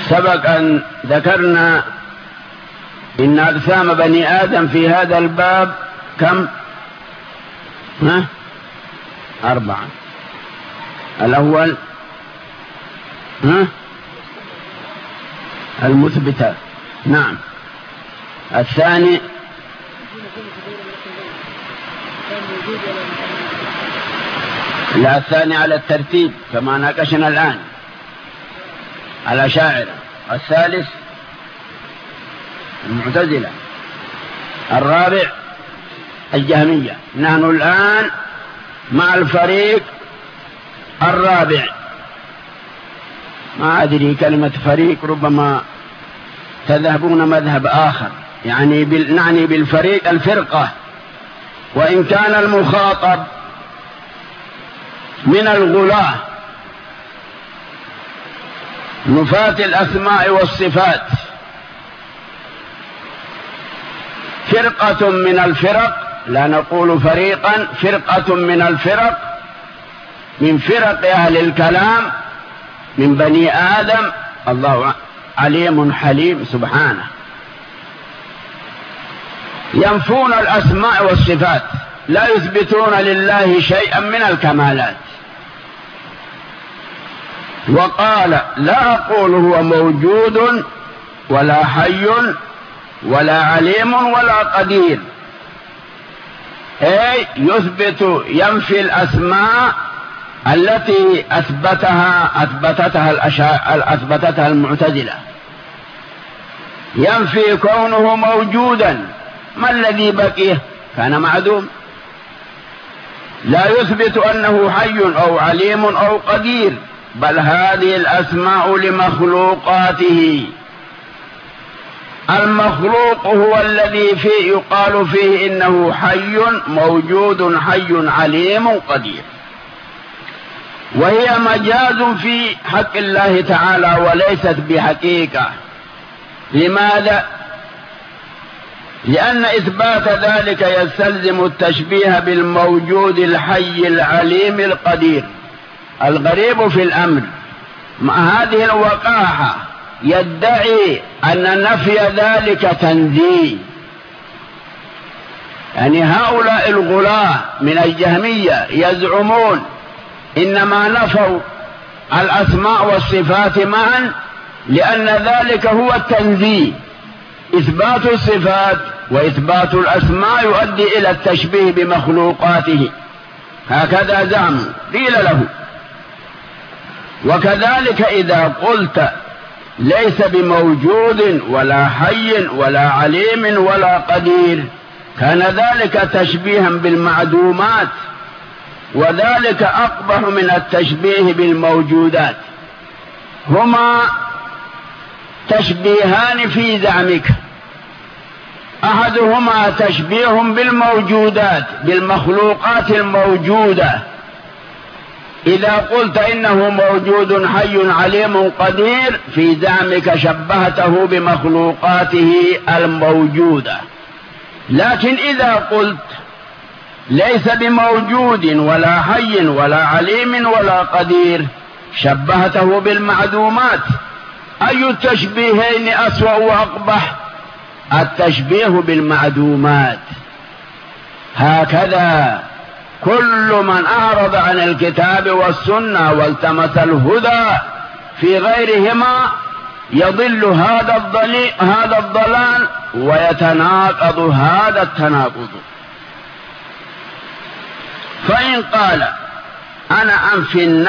سبق أن ذكرنا إن أجسام بني آدم في هذا الباب كم؟ 4. الأول المثبتة، نعم. الثاني لا، الثاني على الترتيب كما ناقشنا الآن الأشاعرة. الثالث المعتزلة. الرابع الجهمية. نحن الآن مع الفريق الرابع. ما أدري كلمة فريق ربما تذهبون مذهب آخر، يعني نعني بالفريق الفرقة، وإن كان المخاطب من الغلاة نفاة الأسماء والصفات فرقة من الفرق، لا نقول فريقا، فرقة من الفرق، من فرق أهل الكلام من بني آدم. الله عليم حليم سبحانه، ينفون الأسماء والصفات، لا يثبتون لله شيئا من الكمالات. وقال: لا أقول هو موجود ولا حي ولا عليم ولا قدير، أي ينفي الأسماء التي أثبتتها المعتزلة، ينفي كونه موجودا. ما الذي بقيه؟ كان معدوم. لا يثبت أنه حي أو عليم أو قدير، بل هذه الأسماء لمخلوقاته. المخلوق هو الذي يقال فيه إنه حي موجود حي عليم قدير، وهي مجاز في حق الله تعالى وليست بحقيقة. لماذا؟ لأن إثبات ذلك يستلزم التشبيه بالموجود الحي العليم القدير. الغريب في الأمر مع هذه الوقاحة يدعي أن نفي ذلك تنزيه. يعني هؤلاء الغلاة من الجهمية يزعمون إنما نفوا الأسماء والصفات معا لأن ذلك هو التنزيه. إثبات الصفات وإثبات الأسماء يؤدي إلى التشبيه بمخلوقاته، هكذا زعموا. قيل له: وكذلك إذا قلت ليس بموجود ولا حي ولا عليم ولا قدير كان ذلك تشبيها بالمعدومات، وذلك أقبح من التشبيه بالموجودات. هما تشبيهان في زعمك، أحدهما تشبيه بالموجودات بالمخلوقات الموجودة، إذا قلت إنه موجود حي عليم قدير في زعمك شبهته بمخلوقاته الموجودة. لكن إذا قلت ليس بموجود ولا حي ولا عليم ولا قدير شبهته بالمعدومات. أي التشبيهين أسوأ وأقبح؟ التشبيه بالمعدومات. هكذا كل من أعرض عن الكتاب والسنة والتمس الهدى في غيرهما يضل هذا الضلال ويتناقض هذا التناقض. فإن قال: أنا أنفي